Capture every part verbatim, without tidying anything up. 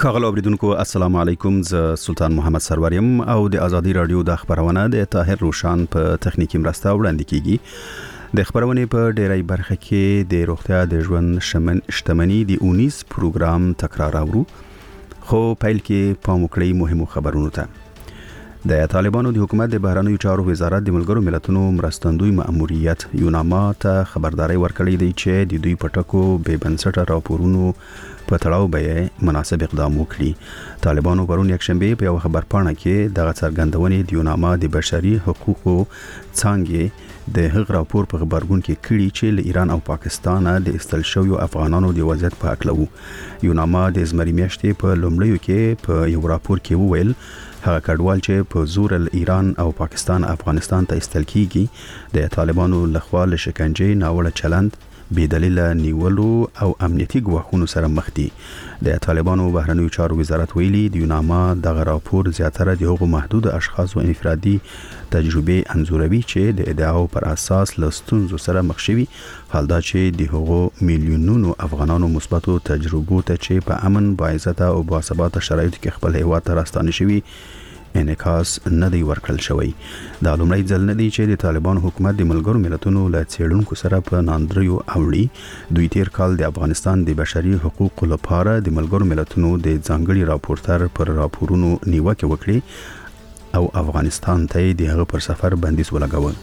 ښاغلو اوریدونکو السلام علیکم، زه سلطان محمد سروریم او د ازادي رادیو د خبرونه د طاهر روشان په تخنیکی مرسته وړاندې کیږي. د خبرونه په ډیری برخه کې د روغتیا د ژوند شتمنۍ د اونیس پروګرام تکرار اورو، خو پیل کې پام وکړئ مهمو خبرونو ته. د طالبانو د حکومت د بهرنیو چارو وزارت د ملګرو ملتونو مرستندوی مأموریت یوناما ته خبرداري ورکړې ده چې د دوی پټکو به بنسټه راپورونو په تړاو به مناسب اقدام وکړي. طالبانو پرون یکشنبه په یو خبرپاڼه کې دغه څرګندونې د یوناما د بشري حقوقو څانګې د هغ راپور په خبرګون کې کړي چې له ایران او پاکستان د استل شویو افغانانو د وضعیت په اړه وو. یوناما د زمري میاشتې په لومړیو کې په یو راپور کې وویل هغه کډوال چې په زور ایران او پاکستان افغانستان ته استل کیږي د طالبانو لخوا له شکنجې، ناوړه چلند، بې دلیله نیولو او امنیتي ګواښونو سره مخ دي. د طالبانو بهرنیو چارو وزارت ویلي د یوناما دغه راپور زیاتره د هغو محدود اشخاصو انفرادي تجربه انځوروي چې د ادعاو پر اساس له ستونزو سره مخ شوي، حال دا چې د هغو میلیونونو افغانانو مثبتو تجربو ته چې په امن، باعزته او باثباته شرایطو کې خپل هیواد ته راستانه شوي انعکاس نه دی ورکړل شوی. دا لومړی ځل نه دی چې د طالبان حکومت د ملګرو ملتونو له څېړونکو سره په ناندریو اوړي. دوی تیر کال د افغانستان د بشري حقوقو لپاره د ملګرو ملتونو د ځانګړي راپورټر پر راپورونو نیوکه وکړي او افغانستان ته د هغه پر سفر بندیز ولګاوه.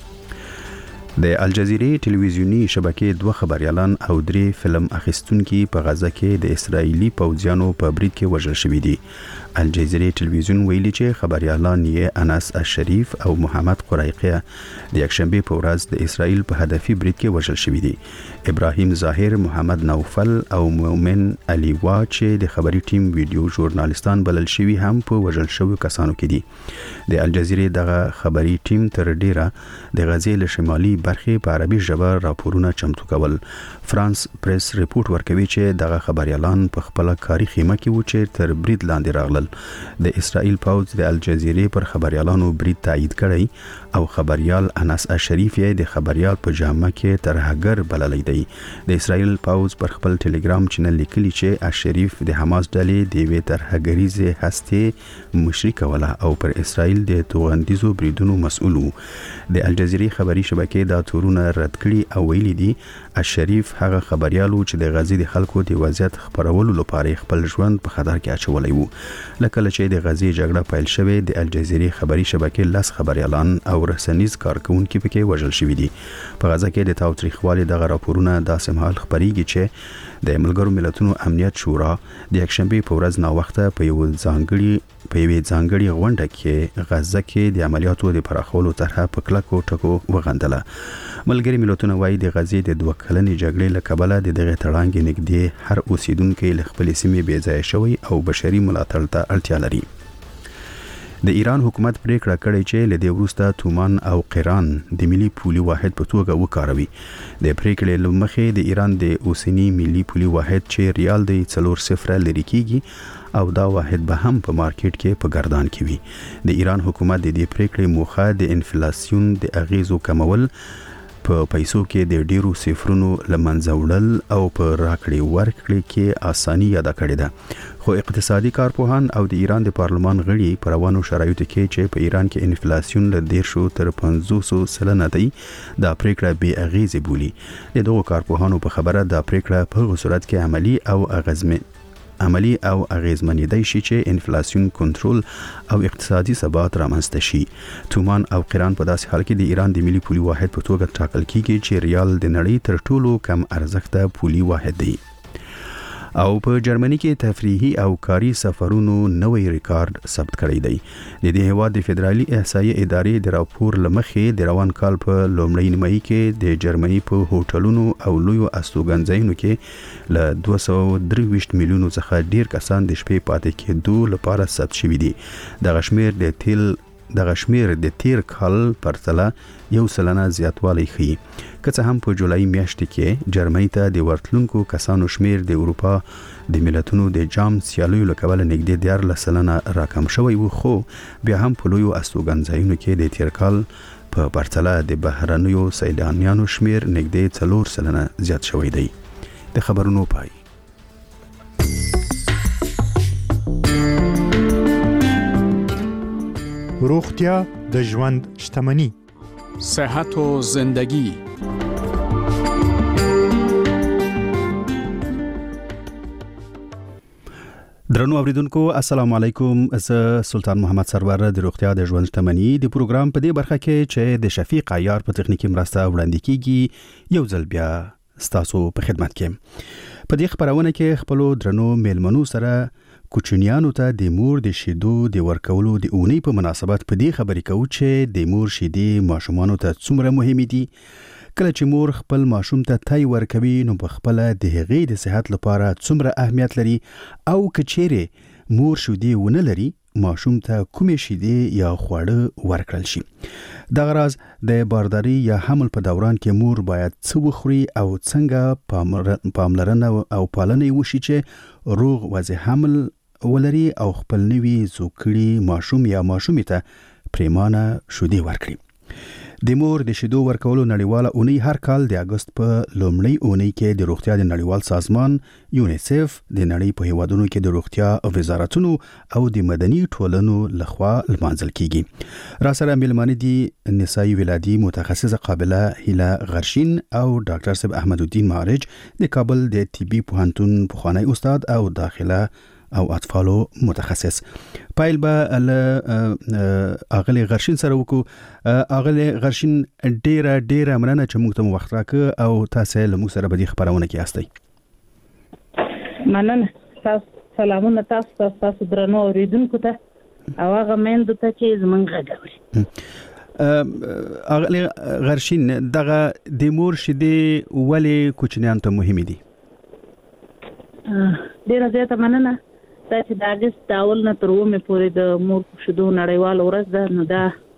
د الجزیرې ټلویزیونی شبکې دوه خبريالان او درې فلم اخیستونکي په غزه کې د اسرایلی پوځیانو په برید کې وژل شوي دي. الجزیرې ټلویزیون ویلي چې خبريالان یې انس الشریف او محمد قریقه د یکشنبه په ورځ د اسرایل په هدفي برید کې وژل شوي دي. ابراهیم ظاهر، محمد نوفل او مومن علي وا چې د خبري ټیم ویډیو ژورنالیستان بلل شوي هم په وژل شویو کسانو کې دي. د الجزیرې دغه خبري ټیم تر ډیره د غزې له شمالي برخې په عربي ژبه راپورونه چمتو کول. فرانس پریس ریپورت ورکوي چې دغه خبريالان په خپل کاري خیمه کې و چې تر برید لاندې راغلل. د اسرائیل پوځ د الجزیرې پر خبريالانو برید تایید کړی او خبريال انس الشریف یې د خبريال په جامه کې ترهګر بللی دی. د اسرائیل پوځ پر خپل ټلګرام چینل لیکلی چې الشریف د حماس ډلې د وی ترهګریزه هسته مشري کوله او پر اسرائیل د توغندیزو بریدونو مسؤل وو. د الجزیرې خبري شبکې دا تورونه رد کړي او ویلي دي الشریف هغه خبريالو چې د غزې د خلکو د وضعیت خبرولو لپاره خپل ژوند په خطر کې اچولی وو. لکه چې د غزې جګړه پیل شوه د الجزیرې خبري شبکې لاس خبريالان او رسنیز کارکونکي پکې وژل شوي دي. په غزه کې د تاوتریخوالي دغه راپورونه داسې مهال خبريږي چې د ملګرو ملتونو امنیت شورا د یکشنبه په ورځ نا وخته په یو ځانګړي په یوې ځانګړي غونډه کې غزه کې د عملیاتو د پراخولو طرحه په کلکو ټکو وغندله. ملګري ملتونه وايي د غزې د دوه کلنې جګړې له کبله د دغه تړانګې نږدې هر اوسیدونکو له خپل سیمې بې ځای شوی او بشري ملاتړ ته اړتیا لري. د ایران حکومت پریکړه کړې چې له دې وروسته تومان او قیران د ملي پولي واحد په توګه وکاروي. د پریکړې لمخې د ایران د اوسنی ملي پولي واحد چې ریال دی څلور صفر لري کیږي او دا واحد به هم په مارکیټ کې په ګردان کې وي. د ایران حکومت د دې پریکړې موخه د انفلیسیون د اغیزو کمول، په پیسو کې د ډیرو صفرونو لمنځه وړل او په راکړې ورکړې کې اساني یاده کړې ده. خو اقتصادي کارپوهان او د ایران د پارلمان غړي په روانو شرایطو کې چې په ایران کې انفلیسیون له دیرشو تر پنځوسو سلنه دی دا پریکړه بې اغیزې بولي. د دغو کارپوهانو په خبره دا پریکړه په هغه صورت کې عملی او اغیزمن عملی او اغیزمنېدای شي چې انفلیسیون کنټرول او اقتصادي ثبات رامنځته شي. تومان او قیران په داسې حال کې د ایران د ملي پولي واحد په توګه ټاکل کیږي چې ریال د نړۍ تر ټولو کم ارزښته پولي واحد دی. او په جرمني کې تفریحي او کاري سفرونو نوې ریکارډ ثبت کړی دی. د دې هیواد د فدرالي احصایې ادارې د راپور لمخې د روان کال په لومړۍ نیمایي کې د جرمني په هوټلونو او لویو استوګنځایونو کې له دوه سوه درې ویشت میلیونو څخه ډیر کسان د شپې پاتې کېدو لپاره ثبت شوي دي. دغه شمیر د تیل دغه شمیر د تیر کال پرتله یو سلنه زیاتوالی ښیي. که څه هم په جولای میاشتې کې جرمني ته د ورتلونکو کسانو شمیر د اروپا د ملتونو د جام سیالیو له کبله نږدې دیارلس سلنه راکم شوی و، خو بیا هم په لویو استوګنځایونو کې د تیر کال په پرتله د بهرنیو سیلانیانو شمیر نږدې څلور سلنه زیات شوی دی. د خبرونو پای. روغتیا د ژوند شتمني. صحت و زندگی. درنو اوریدونکو السلام علیکم. زه سلطان محمد سرور د روغتیا د ژوند شتمني د پروګرام په دې برخه کې چې د شفیق عیار په تخنیکی مرسته وړاندې کیږي یو ځل بیا ستاسو په خدمت کې. په دې خبرونه کې خپل درنو میلمنو سره کوچنیانو ته د مور د شیدو د ورکولو د اونۍ په مناسبت په دې خبرې کوو چې د مور شیدې ماشومانو ته څومره مهمه دي. کله چې مور خپل ماشوم ته تای ورکوي نو په خپل د هغې د صحت لپاره څومره اهمیت لري او کچېره مور شیدې ونه لري ماشوم ته کومې شیدې یا خواړه ورکړل شي. د غراض د بارداری یا حمل په دوران کې مور باید څه وخوري او څنګه پاملرنه او پالنه وشي چې روغ وضع حمل ولري او خپل نوي زوکړي ماشوم یا ماشومې ته پریمانه شیدې ورکړي. د مور د شیدو ورکولو نړیواله اونۍ هر کال د اگست په لومړۍ اونۍ کې د روغتیا د نړیوال سازمان یونیسف د نړۍ په هیوادونو کې د روغتیا وزارتونو او د مدني ټولنو لخوا لمانځل کیږي. را سره ملمانه دي نسایي ولادي متخصصه قابله هیله غرشین او ډاکټر صاحب احمد الدین معرج د کابل د طبي پوهنتون پخوانی استاد او داخله او اطفالو متخصص. پایل به له اغلی غرشین سره وکړو. اغلی غرشین ډیره ډیره مننه چې موږ ته وخت راکړ او تاسو له موږ سره په دې خبرونه کې یاستئ. مننه. تاسو سلامونه تاسو تاسو درنو اوریدونکو ته او هغه میندو ته چې زمونږ غږوري. اغلی غرشین دغه د مور شیدې ولې کوچنیانو ته مهمه دي؟ ډیره زیاته مننه. دا چې د اگست د اول نه تر اومه پورې د مور شیدو نړیواله ورځ ده نو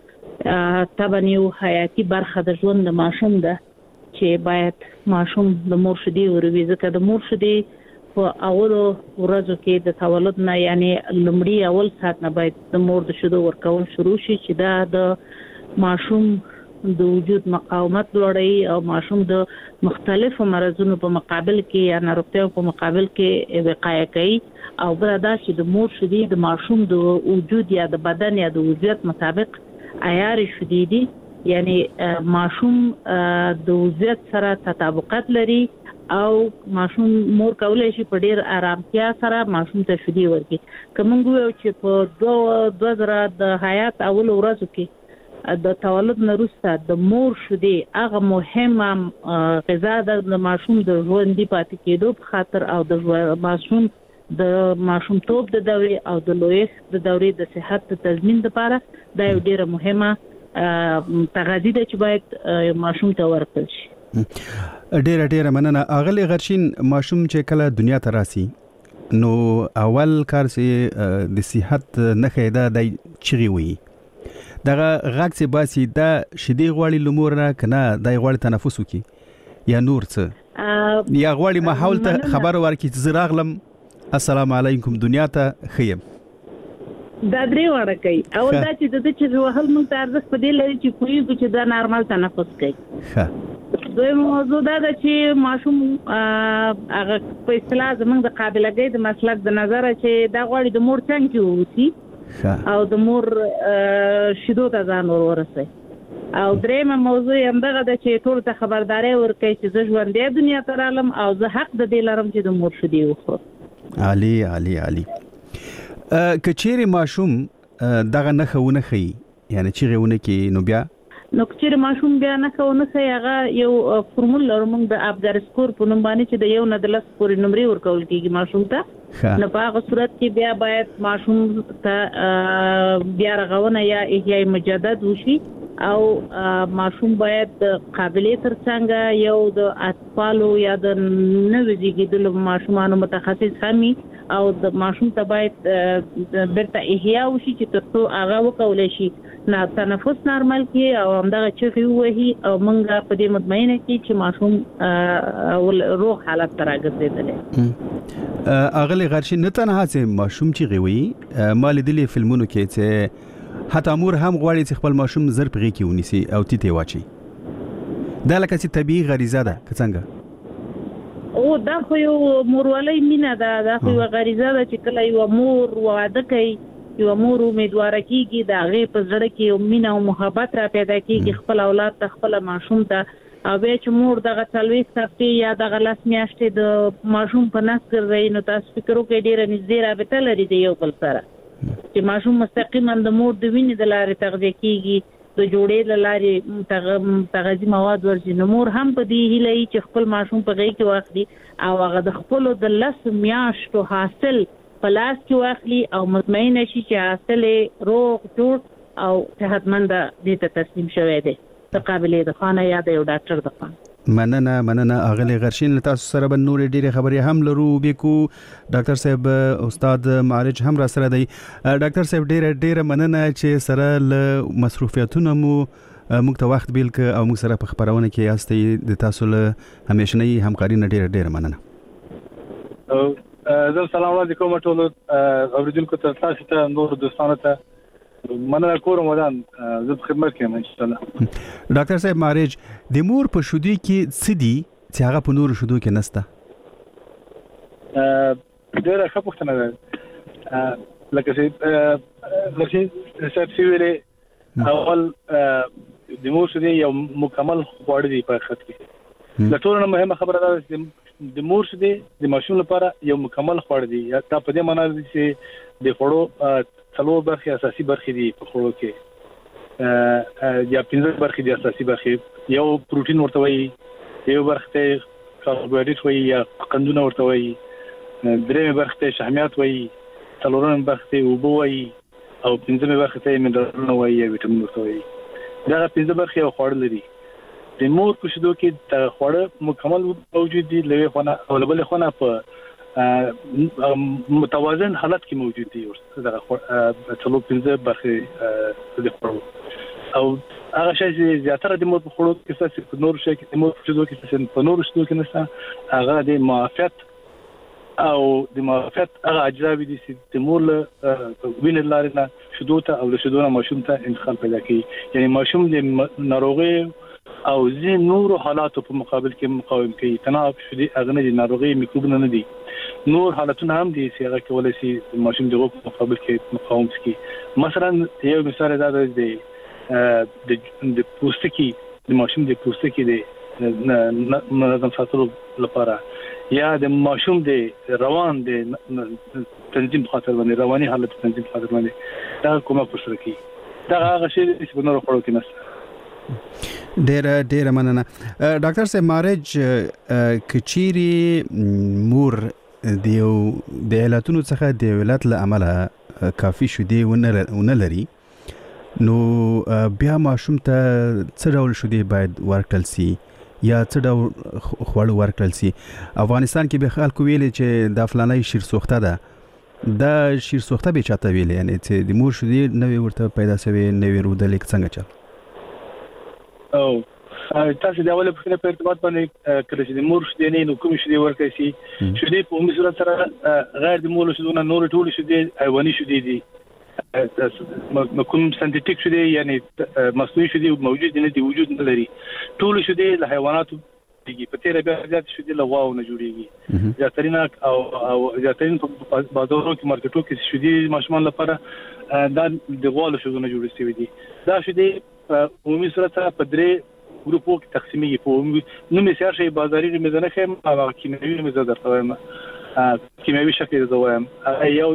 دا طبعا یو حیاتي برخه د ژوند د ماشوم ده چې باید ماشوم د مور شیدې وروي ځکه د مور شیدې په اولو ورځو کې د تولد نه یعنی لومړی اول ساعت نه باید د مور د شیدو ورکول شروع شي چې دا د ماشوم د وجود مقاومت لوړوي او ماشوم د مختلفو مرزونو په مقابل کې یا ناروغتیو په مقابل کې وقایه کوي او بل دا چې د مور شیدې د ماشوم د وجود یا د بدن یا د وضعیت مطابق عیار شیدې دي یعنی ماشوم د وضعیت سره تطابقات لري او ماشوم مور کولای شي په ډیر آرامتیا سره ماشوم ته شیدې ورکړي. کوم یو چې په دوه دوه زره د حیات اول ورځو کې د تولد نه وروسته د مور شیدې هغه مهمه غذا ده د ماشوم د ژوندي پاتې کېدو په خاطر او د ماشوم د ماشوم توپ د دورې او د لویښت د دورې د صحت د تضمین لپاره دا یو ډیره مهمه تغذیه ده چې باید ماشوم ته ورکړل شي. ډیره ډیره مننه. اغلی غرشین ماشوم چې کله دنیا ته راسي نو اول کار چې د صحت نه خیدا د چغي وي دغه غږ چې باسي دا شیدې غواړي لمور نه کنه دای غواړي تنفس وکي یا نور څه یا غواړي ماحول ته خبر ورکړي چې زراغلم السلام علیکم دنیا ته خیم. دا درې وړه کوي او دا چې د چې وهل موږ ته ارزښت په دې لري چې کوی چې دا نارمل تنفس کوي. ښه دوی موضوع دا ده چې ماشوم هغه په اصطلاح زموږ د قابلیت د مسلک د نظر چې دا غواړي د مور څنګه کې ووسی او د مور شیدو ته ځان ورورسي. او درېمه موضوع هم دغه ده چې ټول ته خبرداري ورکړي چې زه ژوندۍ دنیا ته رالم او زه حق د دې لرم چې د مور شیدې وخورم. عالی عالی عالی. کچېره ماشوم دغه نه خونه خي یعنی چې غوونه کې نو بیا نو کچېره ماشوم بیا نه خونه خي هغه یو فورمول لرم د ابګر سکور په نوم باندې چې د یو نه د لس پورې نمرې ورکول کیږي ماشوم ته. نو په هغه صورت کې بیا باید ماشوم ته بیا رغونه یا احیاء مجدد وشي او ماشوم باید قابلیت ترڅنګ یو د اطفالو یا د نوې زیږیدلو ماشومانو متخصص همي او د ماشوم ته باید برته احیاء وشي چې ترڅو هغه وکولای شي نه تنفس نارمل کی او همدغه چغې وهي او موږ په دې مطمئنه کی چې ماشوم روغ حالت ته راګرځیدلی. اغلی غرشین نه تنها چې ماشوم چغې وي مال دلی فلمونو کې چې حتی مور هم غواړي چې خپل ماشوم زر پغې کې ونیسي او تیته واچي. دا لکه چې طبيعي غریزه ده که څنګه؟ او دا خو یو مورولۍ مینه ده، دا خو یو غریزه ده چې کله یو مور واده کوي یو مور امیدوار کیږي دا غي په زړه کې مینه او محبت را پیدا کیږي خپل اولاد ته خپل ماشوم ته او به چې مور دغه څلويخ هفته یا دغه لاس میاشتې د ماشوم په نس ګرځي نو تاسو فکر وکړئ ډیره نږدې رابطه لري د یو بل سره چې ماشوم مستقیما د مور د وینې د لارې تغذیه کیږي د جوړې د لارې تغذیه مواد ورځي نو مور هم په دې هیله چې خپل ماشوم په غي کې واخلي او هغه د خپل د لاس میاشتو حاصل پلاس کې واخلي او مطمئن شي چې حاصل روغ جوړ او صحتمند دي ته تسلیم شوی دی د قابلیت د خانه یا د یو ډاکټر د خانه مننه مننه اغلی غرشین تاسو سره به نور ډیره خبرې هم لرو بیکو ډاکټر صاحب استاد معالج هم را سره دی ډاکټر صاحب ډیره ډیره مننه چې سره له مصروفیتونو مو موږ ته وخت بیل ک او موږ سره په خبرونه کې یاستئ د تاسو له همیشنی همکاري نه ډیره ډیره مننه او زه سلام علیکم ټول اوریدونکو ته تاسو ته نور دوستانو ته مننه کوم ودان زه په خدمت کې یم ان شاء الله ډاکټر صاحب معالج د مور په شودي کې سدي چې هغه په نور شودو کې نسته ا ډیره ښه پوښتنه ده لکه چې لکه چې ویلې اول د مور شودي یو مکمل خواړه دی په خط کې د ټولو مهمه خبره ده چې د مور شودي د ماشوم لپاره یو مکمل خواړه دی یا دا په دې معنی دی چې د خوړو څلور برخې اساسي برخې دي په خوړو کې یا پنځه برخې دي اساسي برخې یو پروتین ورته وایي یو برخه ته کاربوهایډریټ وایي یا قندونه ورته وایي درېمه برخه ته شحمیات وایي څلورمه برخه ته اوبه وایي او پنځمه برخه ته منرالونه وایي یا ویټامین ورته وایي دا پنځه برخې یو خوړ لري د مور په شودو کې د خوړه مکمل موجود دي لوي خونه او بل خونه په متوازن حالت کې موجود دي دغه څلور پنځه برخې د خوړو او هغه شی چې زیاتره د مور په خوړو کې څه په نور شي کې د مور په شودو کې څه په نور شودو کې نشته هغه د معافیت او د معافیت هغه اجزا دي چې د مور له وینې لارې نه شودو ته او له شودو نه ماشوم ته انتقال پیدا کوي یعنی ماشوم د ناروغي او زی نور حالاتو په مقابل کې مقاوم کوي تناب شدي اغنه دي ناروغي میکروبونه نه دي نور حالتونه هم دي چې هغه کولای شي ماشوم دغه په مقابل کې مقاوم کوي مثلا یو مثال دا دی د د پوستکي د ماشوم د پوستکي د منظم ساتلو لپاره یا د ماشوم د روان د تنظیم خاطر باندې رواني حالت تنظیم خاطر باندې دا کومه پوښتنه کوي دا هغه شی چې په نور خلکو کې نشته ډیره ډیره مننه ډاکټر صاحب معالج کچيري مور دیو د علتونو څخه د ولادت له عمله کافي شودي ونه لري نو بیا ماشوم ته څه ډول شودي باید ورکړل سي یا څه ډول خوړ ورکړل سي افغانستان کې به خلکو ویلي چې د فلانه شیر سوخته ده دا شیر سوخته به چاته ویلي یعنی چې د مور شودي نوې ورته پیدا شوی نوې رودل څنګه چل او تاسو دا ولې په خپل ارتباط باندې کله چې د مور شودي نه نو کوم شودي ورکړي شي شودي په عمومي صورت سره غیر د مور شودونه نور ټول شودي حیواني شودي دي کوم سنتیټیک شودي یعنی مصنوعي شودي موجود نه دي وجود نه لري ټول شودي له حیواناتو دي په تیر بیا زیات شودي له واو نه جوړيږي زیاترین او او زیاترین په بازارونو کې مارکیټو کې شودي ماشومان لپاره دا د غوالو شودونه جوړ شوي دي دا شودي عمومي صورت سره په درې ګروپو کې تقسیمېږي په نو مثال شي بازاري ميزانه خیم او کیمیاوي ميزانه درته وایم کیمیاوي شکل زه وایم یو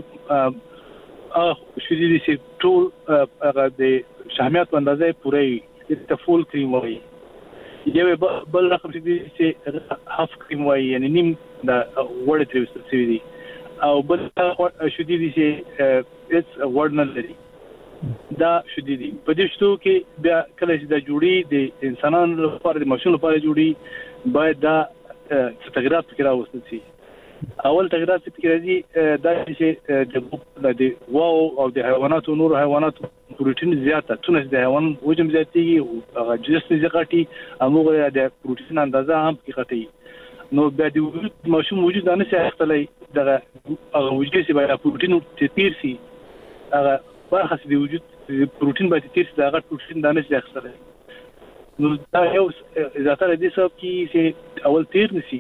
ا شودي دي چې ټول هغه د شحمیات په اندازې پوره د فول کریم وایي یو بل رقم چې هاف کریم وایي یعنی نیم د وړ تر وسوي دي او بل شودي دي چې اس وړ نه لري دا شودي دي په دې شتو کې بیا کله چې دا جوړي د انسانانو لپاره د ماشوم لپاره جوړي باید دا تغیرات فکر راوستل شي اول تغیرات فکر راځي دا چې د واو او د حیواناتو نور حیواناتو پروتین زیاته تونه د حیوان وجم زیاتېږي او هغه جسم زیاتېږي هغه د پروتین اندازه هم کېږي نو بیا د وجود ماشوم وجود نه شي اختلای دغه هغه وجود چې باید پروتین تیر سي هغه برخه د وجود پروتین باید تیر سي دغه پروتین دانه شي اختلای نو دا یو زیاتره دي سبب کې چې اول تیر نشي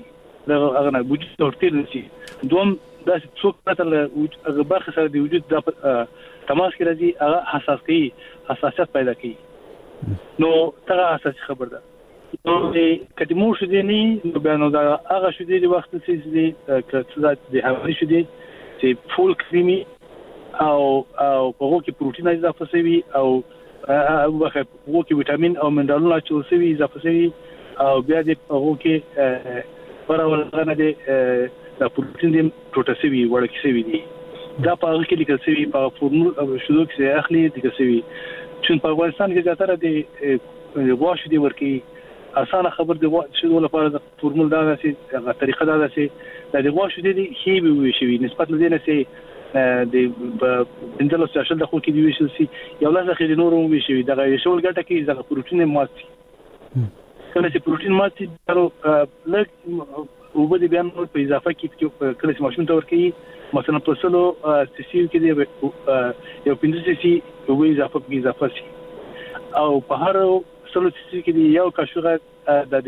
د هغه نه وجود ورتل نشي دوم دا څوک پته هغه برخه سره د وجود د تماس کې راځي هغه حساس کوي حساسیت پیدا کوي نو دا اساسي خبر ده نو کله مو شو دي نه بیان دا هغه شو دي وخت چې کله د هواري شو دي چې فول کریمي او او په هغه کې پروتین اضافه شوی او هغه کې ویټامین او منرالونه چې شوی اضافه شوی او بیا د هغه کې پرولغه دي د پروتین د پروتاسیوي ورکه شوی دي دا په هغه کې لیکل شوی په فورمول او شودو کې اخلي لیکل شوی چې په افغانستان کې زیاتره د واش دي ورکه اسانه خبر دی شودو لپاره د فورمول دا چې هغه طریقه دا چې د واش دي هي به شوی نسبت لدې نه سي د انځلو سیاسل د خو کې دی ویشل سي یو لاسه کې نورو وی شوی دا شول ګټه کې د پروتین ماتي کله چې پروتین ماتي درو لږ وبدي بیان په اضافه کې کله چې ماشوم ته ورکړي مثلا په سلو سي کې دی یو پنځه سي وبې اضافه کې اضافه سي او په هر سلو سي کې دی یو کاشوغه د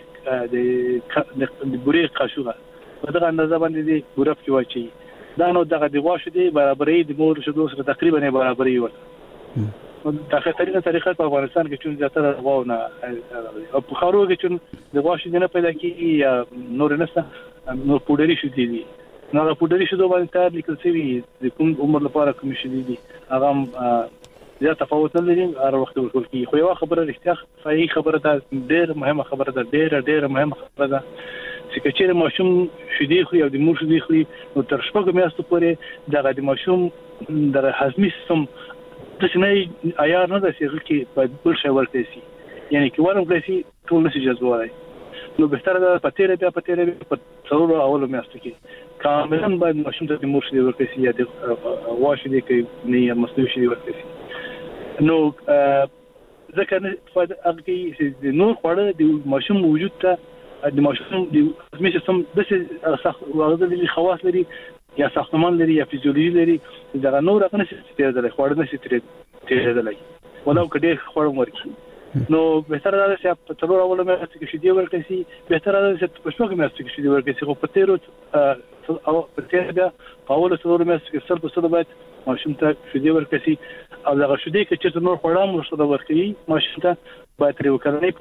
د د بوري کاشوغه په دغه اندازه باندې دی ګورف کې واچي دا نو دغه دی واش دی برابرې د مور شدو سره تقریبا برابرې ورته نو دغه طریقه طریقه په افغانستان کې چې زیاتره غواونه او په خارو کې چې د واش دی نه پیدا کیږي یا نور نسته نو پودري شو دي نو هغه پودري شو باندې تر لیکل شوی د کوم عمر لپاره کوم شي دي هغه زیات تفاوت نه لري هر وخت ورکول کی خو یو خبره رښتیا صحیح خبره ده ډېر مهمه خبره ده ډېر ډېر مهمه خبره ده چې کچېره ماشوم شدي خو یو د مور شدي خو نو تر شپږ میاشتو پورې دغه د ماشوم د هضمي سیستم د څنګه عیار نه د سیغه کې په بل شی ورته سي یعنی کې ورم کړی ټول نشي جذبوي نو بهتره ده پتیره بیا پتیره په ضرور اول میاشتو کې کاملا باید ماشوم ته د مور شدي ورته سي یا د واش دي کې نه مصنوعي شدي ورته سي نو ځکه نه فائدہ هغه د نور خوړه د ماشوم وجود ته د ماشوم د هضمي سیستم د څه هغه د خواص لري یا ساختمان لري یا فزیولوژي لري دا نور هغه نشي تیرېدل خوړ نشي تیرېدل ولو کډې خوړ ورکی نو بهتره ده چې په څلور اول مې چې شې دی ورکړي سي بهتره ده چې په شپږ مې چې شې دی ورکړي سي خو په تیرو او په تیر بیا په اول څلور مې چې سر په سر باید ماشوم ته شې دی ورکړي سي او دا شې دی چې نور خوړم ورسره ورکړي ماشوم ته باید تر وکړنې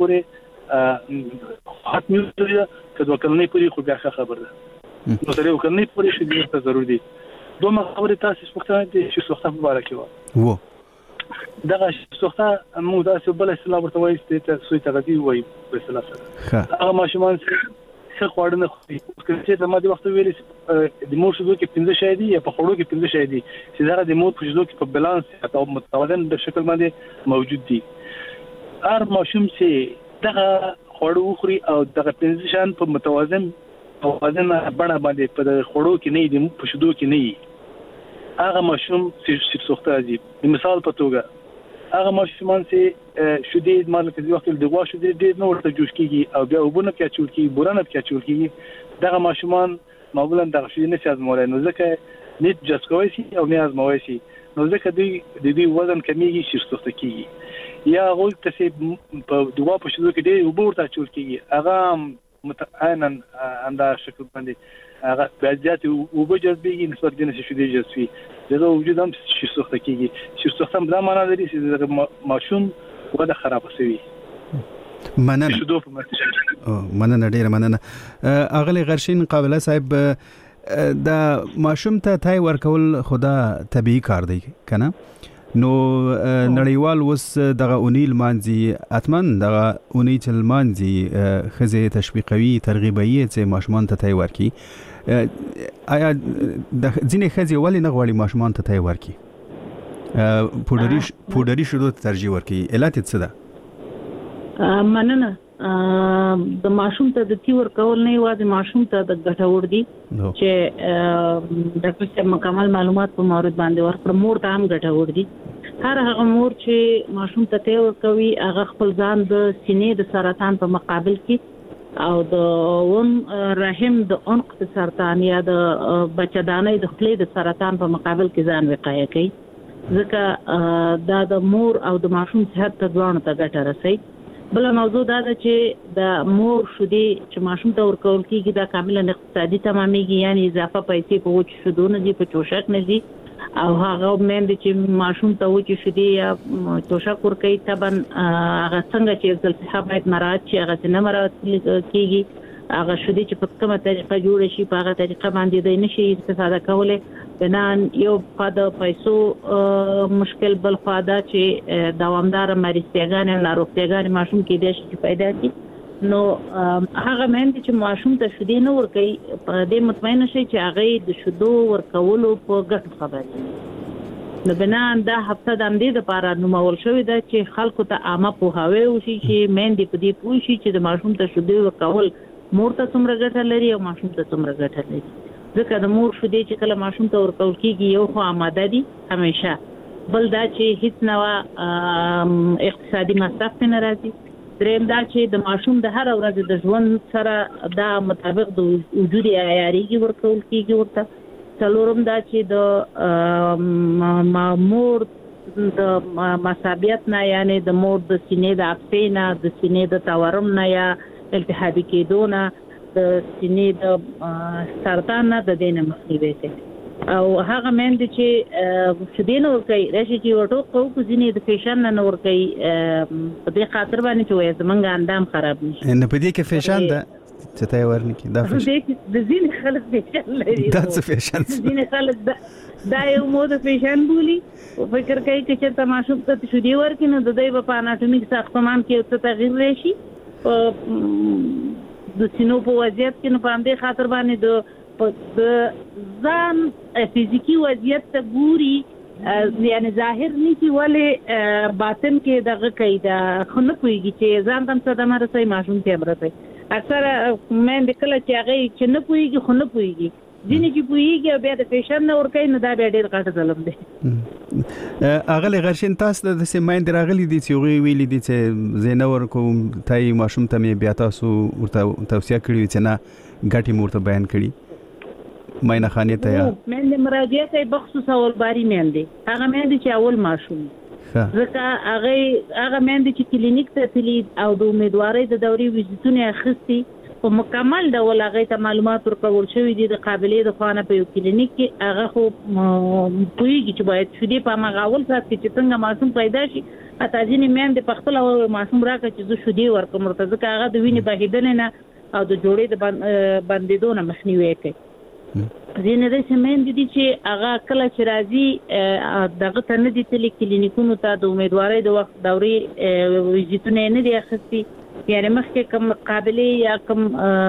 پورې حت میوزري کله وکړنې پورې خو بیا خبر ده نو تر وکړنې پورې شې دی ته ضروري دي دوه خبرې تاسو څه دي چې څه مبارک وو دغه څه موږ تاسو بل اسلام ورته وایي چې سوی تغذیه وایي په اصطلاح سره هغه ماشومان څه خوړنه خوري چې د ماده وخت ویل د مور شدو کې پنځه شای دي یا په خوړو کې پنځه شای دي چې دا د مور په شدو کې په بالانس او متوازن د شکل باندې موجود دي هر ماشوم چې دغه خوړو خوري او دغه پنځه شان په متوازن توازن بڼه باندې په خوړو کې نه دي په شدو کې نه هغه ماشوم چې سوخته دي مثال په توګه هغه ماشومان چې شدید مال کې وخت د غوا شدید ډېر نور ته جوش کیږي او بیا وبونه کې چول کیږي بورانه کې چول کیږي دغه ماشومان معمولا دغه شدید نه سازمول نو ځکه نیت جسکوي سي او نه ازموي سي نو ځکه دوی د دې وزن کمیږي چې سوخته کیږي یا غول ته په دغه په شدو کې ډېر وبور ته چول کیږي هغه متعینن انده شکل باندې هغه بجات او بجذبي نسبت دي نشي شدي جذبي دغه وجود هم شي سوخته کیږي چې سوخته هم معنا لري چې ماشوم وده خراب شوی مننه مننه ډیر مننه اغلی غرشین قابله صاحب دا ماشوم ته تای ورکول خدا طبيعي کار دی کنه نو نړیوال وس دغه اونیل مانځي اتمن دغه اونیل مانځي خزه تشویقوي ترغیبوي چې ماشومان ته تای ورکی آیا د ځینې خزه ولی نه غواړي ماشومان ته تای ورکی پودری پودری شروع ترجیح ورکی علت څه ده مننه د ماشوم ته د تیور کول نه یوازې ماشوم ته د ګټور دي چې د ډاکټر مکمل معلومات په مورد باندې ورکړه مور ته هم ګټور دي هر هغه مور چې ماشوم ته تیور کوي هغه خپل ځان د سینې د سرطان په مقابل کې او د ون رحم د عنق د سرطان یا د بچدانۍ د خپلې د سرطان په مقابل کې ځان وقایه کوي ځکه دا د مور او د ماشوم صحت ته ځوان ته ګټه رسي بل موضوع دا ده چې د مور شیدې چې ماشوم ته ورکول کیږي دا کاملا اقتصادي تمامېږي، یعنی اضافه پیسې په وچ شیدو نه دي، په چوشک نه دي، او هغه مېندې چې ماشوم ته وچ شیدې یا چوشک ورکوي طبعا هغه څنګه چې فلسفه باید مراعات شي هغه نه مراعات کیږي. هغه شیدې چې په کومه طریقه جوړ شي په هغه طریقه باندې دی نشي استفاده کولای. بنان یو خوا د پیسو مشکل، بل خوا دا چې دوامدار مریضتیاګانې او ناروغتیاګانې ماشوم کې دي چې پیدا کړي. نو هغه مېندې چې ماشوم ته شیدې نه ورکوي په دې مطمئنه شي چې هغه د شیدو ورکولو په ګټو خبرې. نو بنان دا هفته د همدې لپاره نومول شوې ده چې خلکو ته عامه پوهاوی وشي چې مېندې په دې پوه شي چې د ماشوم ته شیدې ورکول مور ته څومره ګټه لري او ماشوم ته څومره ګټه لري. ځکه د مور شیدې چې کله ماشوم ته ورکول کیږي یو خو آماده دي همیشه، بل دا چې هیڅ نوع اقتصادي مصرف نه راځي، دریم دا چې د ماشوم د هر ورځ د ژوند سره دا مطابق د وجود عیاریږي ورکول کیږي ورته. څلورم دا چې د مور د مصابیت نه، یعنی د مور د سینې د اپسې نه، د سینې د تورم نه یا التهابي کېدو نه، د سینې د سرطان نه د دې نه مخنیوی کوي. او هغه مېندې چې شیدې نه ورکوي راشي چې یو ټوک کوو ځینې د فیشن نه ورکوي په دې خاطر باندې چې وایي زمونږ اندام خراب نشي. نه په دې کې فیشن ده چې ته یې ورنکي دا فیشن د ځینې خلک فیشن لري، دا څه فیشن ځینې خلک دا یو مود فیشن بولي او فکر کوي چې چې ماشوم ته شیدې ورکړي نو د دوی په اناټومیک ساختمان کې څه تغییر راشي د سینو په وضعیت کې. نو په همدې خاطر باندې د ځان فزیکی وضعیت ته ګوري، یعنی ظاهر نه کی ولې باطن کې دغه کوي دا خنه کوي چې ځان تم څه د مرسي ماشوم ته مرسي. اکثر مېندې کله چې هغه چې نه پويږي خو نه پويږي، ځینې چې پويږي او بیا د فیشن نه ور کوي نو دا بیا ډېر غټ ظلم دی. اغلی غرشین تاسو د سیمایند راغلی دي چې وی ویلي دي چې زینور کوم تای ماشوم ته مې بیا تاسو ورته توصیه کړی چې نه ګټي مورته بیان کړي ماینه خانه ته یا مېندې مراجعه کوي بخصوص اول باری مېندې هغه مېندې چې اول ماشوم ځکه هغه هغه مېندې چې کلینیک ته تللی او د امیدوارۍ د دورې ویزیټونه اخیستي په مکمل ډول هغه ته معلومات ورکول شوی دي د قابلیت د خوانه په یو کلینیک کې هغه خو پوهیږي چې باید شیدې په مغاول سات کې چې څنګه ماشوم پیدا شي. اته ځینې مېندې په خپل ماشوم راکړي چې زه شیدې ورکوم ورته ځکه هغه د وینې بهیدل نه او د جوړې د بندیدو نه مخنیوي کوي. ځینې د سیمېند دي چې هغه کله چې راځي دغه ته نه دي تللی کلینیکونو ته د امیدوارۍ د وخت دورې ویزیټونه نه دي اخیستي، یعنی مخکې کوم قابلیت یا کوم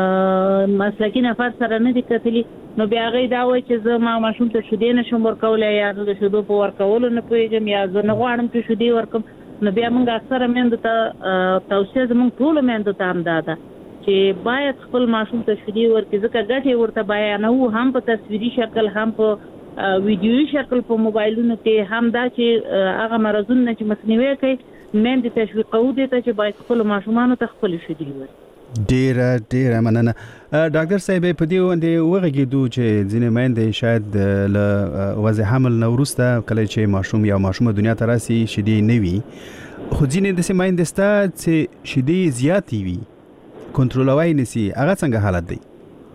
مسلکي نفر سره نه دي کتلي نو بیا هغه دا وایي چې زه ما ماشوم ته شیدې نشم ورکولی یا زه د شیدو په ورکولو نه پوهېږم یا زه نه غواړم چې شیدې ورکړم. نو بیا موږ اکثره میندو ته توصیه زموږ ټولو میندو ته همدا ده چې باید خپل ماشوم ته شیدې ورکړي ځکه ګټې ورته بیانوو هم په تصویري شکل هم په ویډیویي شکل په موبایلونو کې، هم دا چې هغه مرضونه چې مخنیوي کوي مېندې تشویقوو دې ته چې باید خپلو ماشومانو ته خپلې شیدې ورکړي. ډیره ډیره مننه. ډاکټر صاحب په دې باندې وغږېدو چې ځینې میندې شاید له وضع حمل نه وروسته کله چې ماشوم یا ماشومه دنیا ته راسي شیدې نه وي، خو ځینې داسې میندې شته چې شیدې زیاتې وي کنټرولوای نشي، هغه څنګه حالت دی؟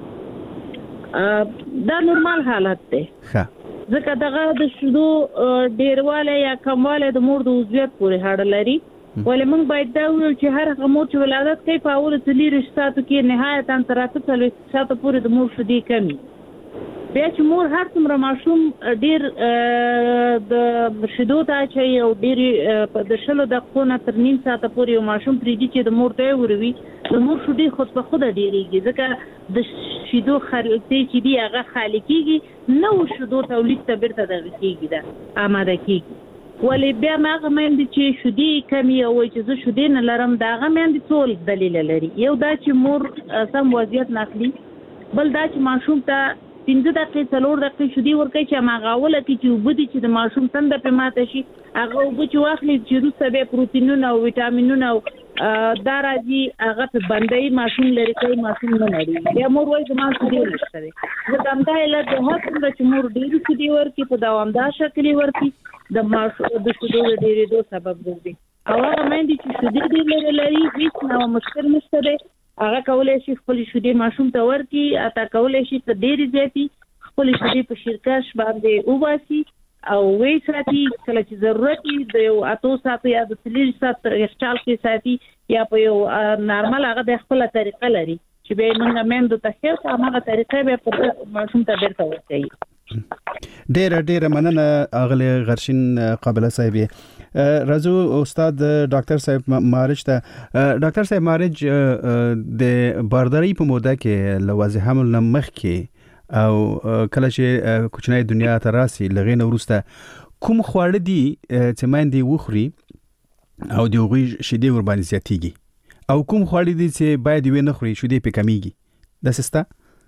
دا نورمال حالت دی ځکه دغه د شیدو ډیروالی یا کموالی د مور د عضویت پورې اړه لري. ولې موږ باید دا وویل چې هر هغه مور چې ولادت کوي په اولو څلېرویشت ساعتو کې نهایتاً تر اته څلوېښت ساعته پورې د مور شیدې کمي. بیا چې مور هر څومره ماشوم ډېر د شیدو ته اچوي او ډېرې د شلو دقیقو نه تر نیم ساعته پورې یو ماشوم پرېږدي چې د مور ته یې وروي، د مور شیدې خود په خوده ډېرېږي ځکه د شیدو خلطې چې دي هغه خالي کېږي، نوو شیدو تولید ته بیرته دغه کېږي ده آماده کېږي. ولې بیا هغه میندې چې شیدې کمې او وایي چې زه شیدې نه لرم د هغه میندې څو دلیله لري. یو دا چې مور سم وضعیت نه اخلي، بل دا چې ماشوم ته پنځه دقیقې څلور دقیقې شیدې ورکوي چې هماغه کې چې اوبه دي چې د ماشوم تنده پرې ماته شي هغه اوبه چې واخلي چې وروسته بیا پروټینونه او ویټامینونه او دا راځي هغه په بندوي ماشوم لرې کوي، ماشوم نه لري. بیا مور وایي زما شیدې نشته دی. ځکه همدا علت د هر څومره چې مور ډېرې شیدې ورکړي په دوامدار شکل یې ورکړي د ماشوم د شیدو د ډېرېدو سبب ګرځي. او هغه مېندې چې شیدې ډېر لري لري هیڅ نو مشکل نشته دی هغه کولای شي خپل شیدې ماشوم ته ورکړي اته کولای شي ته ډېر زیاتی خپل شیدې په شیرکش باندې وباسي او وې ساتي کله چې ضرورت وي د یو اتو ساتي یا د تلیر سات یخچال کې ساتي یا په یو نارمل هغه د خپل طریقه لري چې به موږ مېندو ته خیر هغه طریقه به په ماشوم ته ډېر ورکړي. ډېر ډېر مننه اغلی غرشین قابله صاحب. راځو استاد ډاکټر صاحب مارج ته. ډاکټر صاحب مارج د بارداری په موده کې لوازم حمل مخ کې او کله چې کوچنۍ دنیا ته راسي لغې نو ورسته کوم خواړه دي چې مېندې وخوري او د هغوی شیدې ور باندې زیاتېږي او کوم خواړه دي چې باید یې نه خوري شیدې پې کمیږي داسې شته؟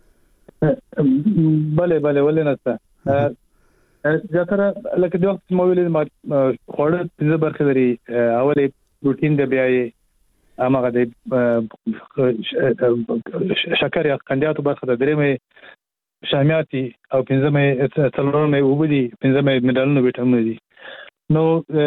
بله بله ولې نه شته. زیاتره لکه د وخت ما ویلې خواړه پنځه برخې لري. اول پروټین دی، بیا یې هماغه د شکر یا قندیاتو برخه ده، درېیمه شامیاتي او پنځمه څلورمه اوبه دي، پنځمه منرالونه ویټامین دي. نو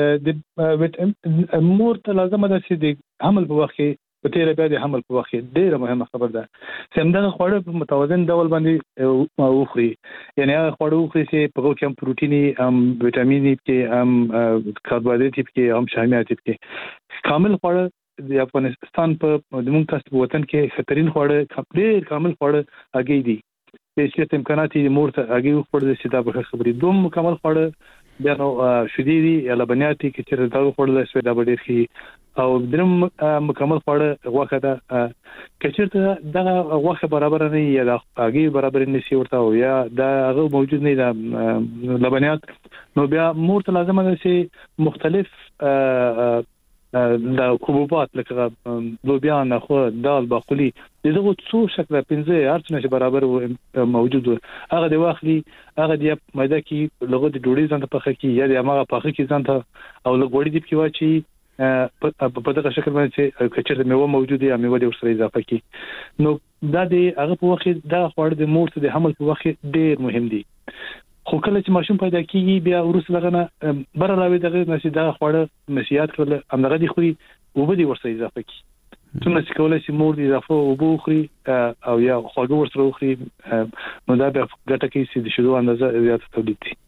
د مور ته لازمه ده چې د حمل په وخت کې په تیره بیا د حمل په وخت کې ډېره مهمه خبر ده چې همدغه خواړه په متوازن ډول باندې وخوري. یعنې هغه خواړه وخوري چې په هغو کې هم پروټیني، هم ویټامیني کې، هم کاربوهایډریټ کې، هم شامیات کې. کامل خواړه د افغانستان په زموږ تاسو په وطن کې خطرین خواړه ډېر کامل خواړه هګۍ دي چې امکانات یې مور ته هګۍ وخوړل شي دا به خبرې. دوم مکمل خواړه بیا نو شیدې دي یا لبنیات دي چې دا وخوړل شي دا به ډېر ښه. او دریم مکمل خواړه غوښه ده، که چېرته دغه غوښه برابر نه یا د هګۍ برابر نه شي ورته او یا دا هغه موجود نه ده لبنیات، نو بیا مور ته لازمه ده چې مختلف د حبوبات لکه لوبیا، نخود، دال، باقلي دغه څو شکل پنځه هر څه برابر موجود هغه د واخلي، هغه د مایده کې لغه د ډوډۍ ځان ته پخه کی یا د هغه پخه کی ځان ته او لغوړی دی کې واچي په دغه شکل باندې چې کچره میوه موجوده یا میوه د ورسره اضافه کی. نو دا د هغه په وخت دا خواړه د مور ته د حمل په وخت ډېر مهم دي. خو کله چې ماشوم پیدا کیږي بیا ورسره دغه نه بر راوي دغه نشي دا خواړه نشيات کول همغه دي خوري او به دي ورسره اضافه کی. څومره چې کولای شي مور دي اضافه او به خوري او یا خواږه ورسره خوري نو دا بیا ګټه کوي چې د شیدو اندازه زیاته تولید شي.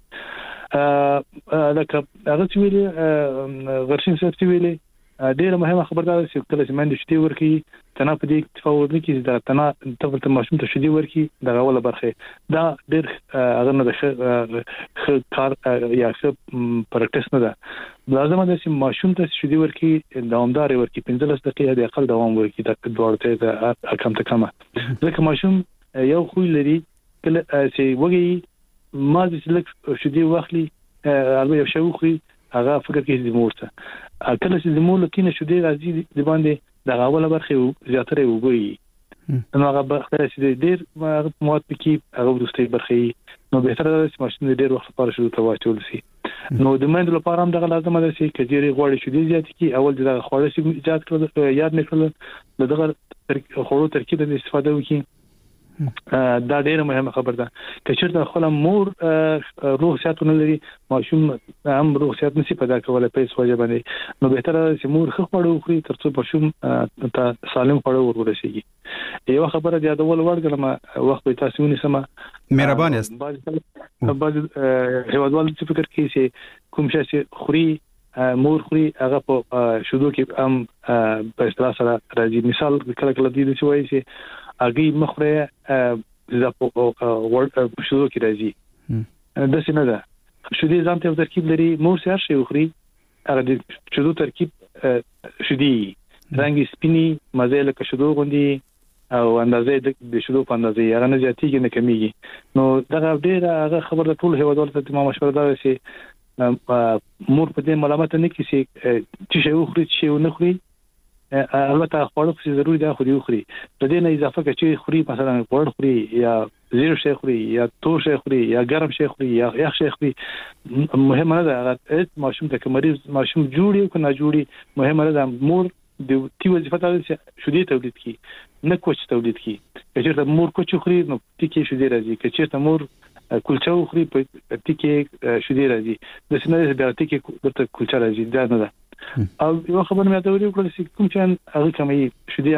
ا لکه هغه چې ویلې غرشین څه چې ویلې ډیره مهمه خبردار چې کله چې مند شتي ورکی تنه په دې تفاوت نه کیږي دا تنه تفاوت ماشوم ته شتي ورکی دا اوله برخه دا ډیر هغه نه د کار یا څه پریکټیس نه ده. لازم ده چې ماشوم ته شتي ورکی دوامدار ورکی پنځلس دقیقې د اقل دوام ورکی دا دوړته دا کم ته کمه ځکه ماشوم یو خو لري کله چې وږي ما چې لک شتي واخلي البته یو شی وخوري هغه فکر کوي د مور ته کله چې د مور لکینه شو دی راځي د باندې د اوله برخه زیاتره وګوري نو هغه برخه چې ډیر مواد پکې هغه دوستي برخه نو به تر چې ماشوم ډیر وخت لپاره شو ته واچول شي. نو د مند لپاره هم دغه لازم ده چې کجيري غوړي شو دی زیات کی اول دغه خوړل شي ایجاد کړل یاد نکړل دغه خوړو ترکیب د استفاده وکړي. دا ډیره مهمه خبر ده چې چیرته خپل مور روغ صحتونه لري ماشوم هم روغ صحت نشي پیدا کولای په هیڅ وجه باندې نو به تر چې مور خو خړو خوري ترڅو ماشوم ته سالم خړو ورورسیږي. یو خبره د یادول ورګلم وخت به تاسو ونیسم مهرباني است بعض هیوادوال چې فکر کوي چې کوم شي چې خوري مور خوري هغه په شودو کې هم په اصطلاح سره راځي. مثال کله کله دي چې وایي چې اګي مخره زاپو ورډ شودو کې راځي د څه نه ده شودي ځان ته ترکیب لري مور سره شي خوري هغه د شودو ترکیب شودي رنګ سپینی مزه له شودو غوندي او اندازې د شودو په اندازې هغه نه زیاتېږي نه کمیږي. نو دا ډیره هغه خبره ټول هیوادوال ته ما مشوره ده چې مور په دې ملامت نه کیږي چې شی خوري چې نه خوري البته خواړه چې ضروري ده خو دی خوري د دې نه اضافه کچې خوري مثلا غوړ خوري یا زیرو شي خوري یا تو شي خوري یا ګرم شي خوري یا یخ شي خوري مهمه نه ده هغه ماشوم ته مریض ماشوم جوړي او کنه جوړي مهمه نه ده مور د تی وظیفه ده چې شودي تولید کی نه کوچ تولید کی چې مور کوچ خوري نو تیکي شودي راځي چې مور کلچه خوري په تیکي شودي راځي د سینې بیا تیکي ورته کلچه راځي دا نه ده. او یو خبر مې ته ویل چې کوم چې هغه کمې شدي